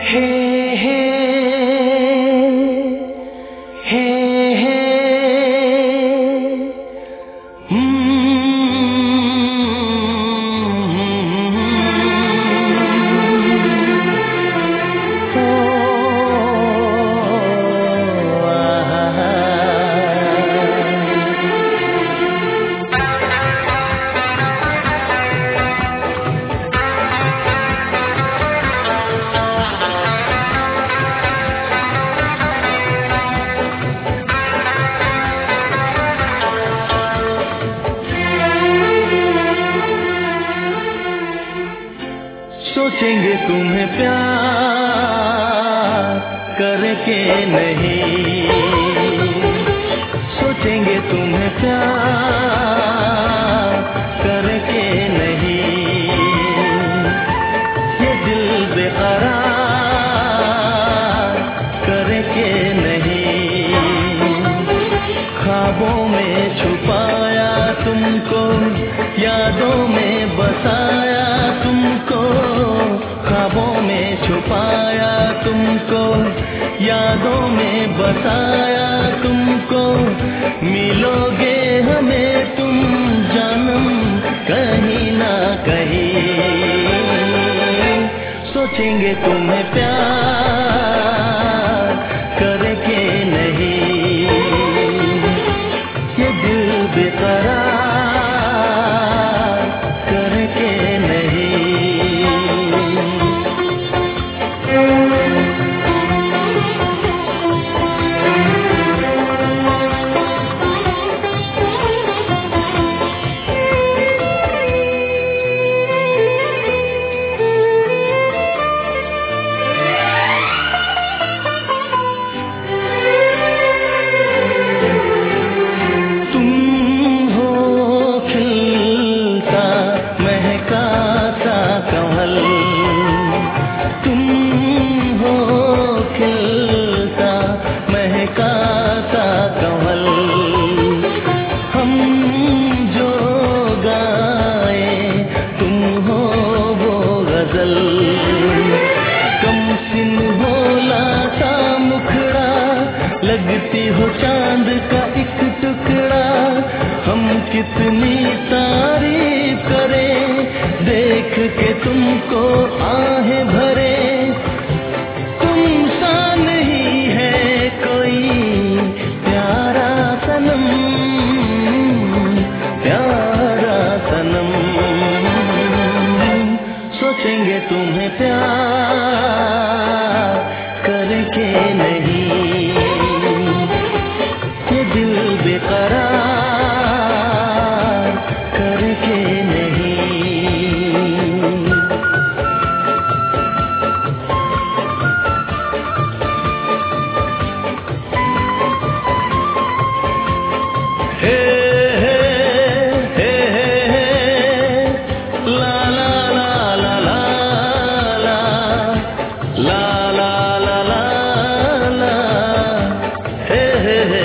सोचेंगे तुम्हें प्यार करके नहीं, सोचेंगे तुम्हें प्यार करके नहीं, ये दिल बेकरार करके नहीं, ख्वाबों में छुपाया तुमको, यादों में बसाया तुमको, ख्वाबों में छुपाया तुमको, यादों में बसाया तुमको, मिलोगे हमें तुम जानम कहीं ना कहीं, सोचेंगे तुम्हें प्यार करके नहीं, ये दिल बेकरार करके नहीं। लगती हो चांद का एक टुकड़ा, हम कितनी तारीफ करें, देख के तुमको आहें भरे, तुम सा नहीं है कोई प्यारा सनम, प्यारा सनम, सोचेंगे तुम्हें प्यार करके नहीं, दिल बेकरार करके नहीं। हे हे हे हे ला ला ला ला ला ला ला ला ला ला हे हे हे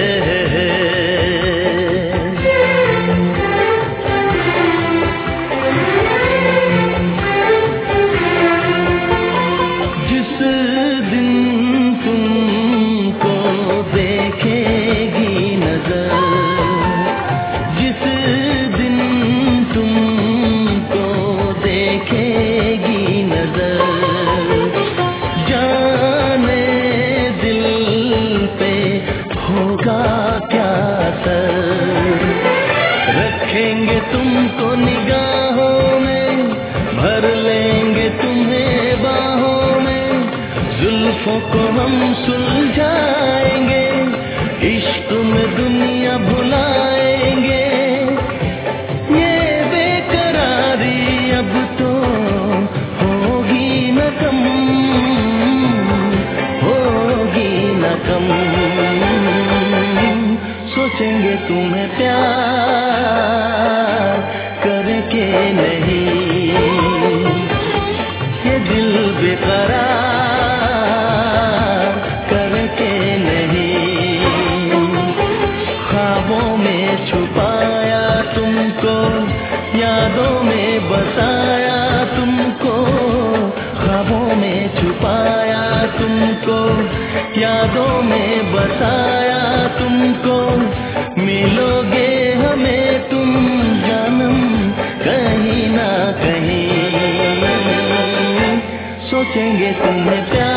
रखेंगे तुमको निगाहों में, भर लेंगे तुम्हें बाहों में, जुल्फों को हम सुलझाएंगे, इश्क में दुनिया भुलाएंगे, ये बेकरारी अब तो होगी न कम, होगी न कम, सोचेंगे तुम्हें प्यार करके नहीं, ये दिल बेकरार करके नहीं, यादों में बसाया तुमको, मिलोगे हमें तुम जानम कहीं ना कहीं, सोचेंगे तुम्हें प्यार